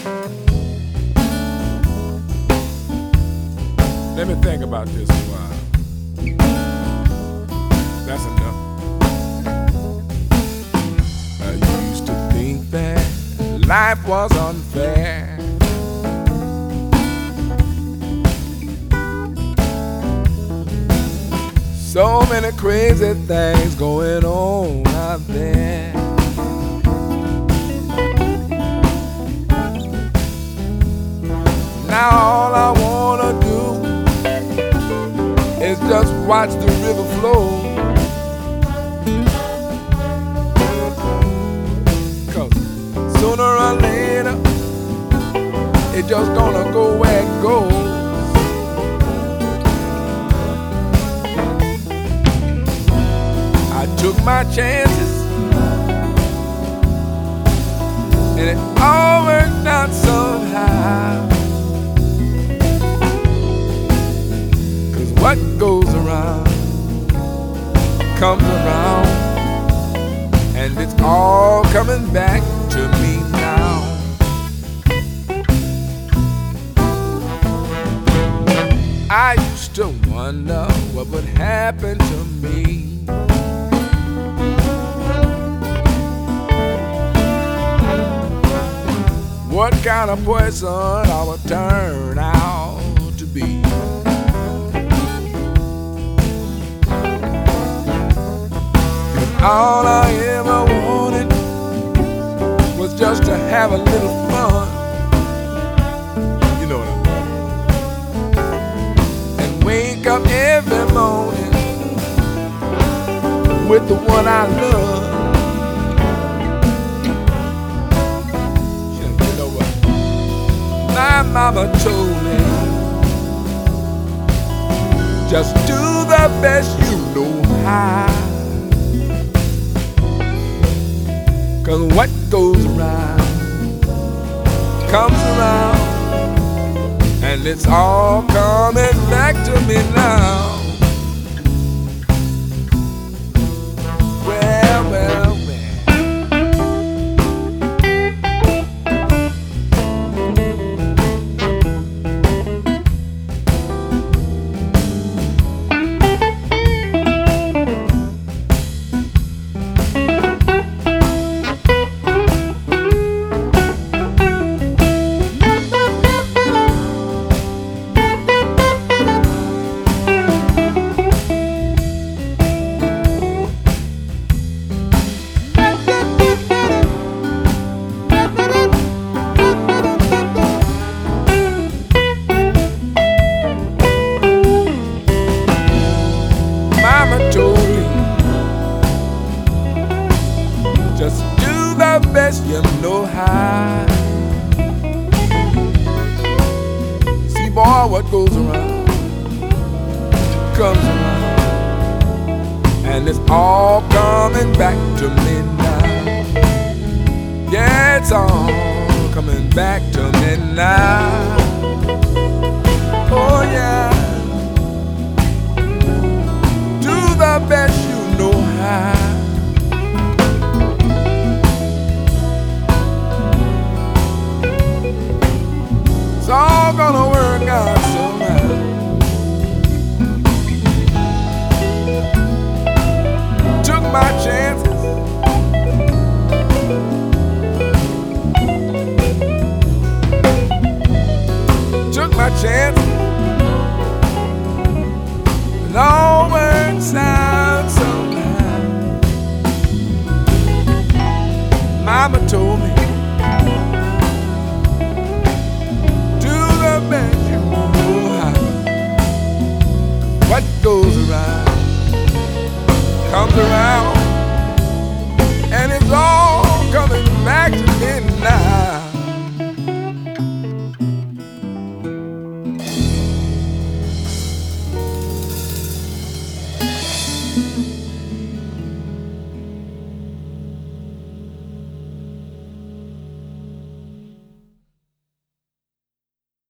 Let me think about this a while. That's enough. I used to think that life was unfair. So many crazy things going on out there. Now all I wanna do is just watch the river flow. 'Cause sooner or later it just gonna go where it goes. I took my chances and it all worked out somehow. What goes around comes around, and it's all coming back to me now. I used to wonder what would happen to me. What kind of person I would turn out to be. All I ever wanted was just to have a little fun. You know what I mean? And wake up every morning with the one I love. You know what? My mama told me, just do the best you know how. 'Cause what goes around comes around, and it's all coming back to me now. Well, well, just do the best you know how. See, boy, what goes around comes around, and it's all coming back to me now. Yeah, it's all coming back to me now. Oh yeah, do the best you know how. It's all gonna work out somehow. Took my chances, took my chances. It all works out somehow. Mama told me, what goes around comes around.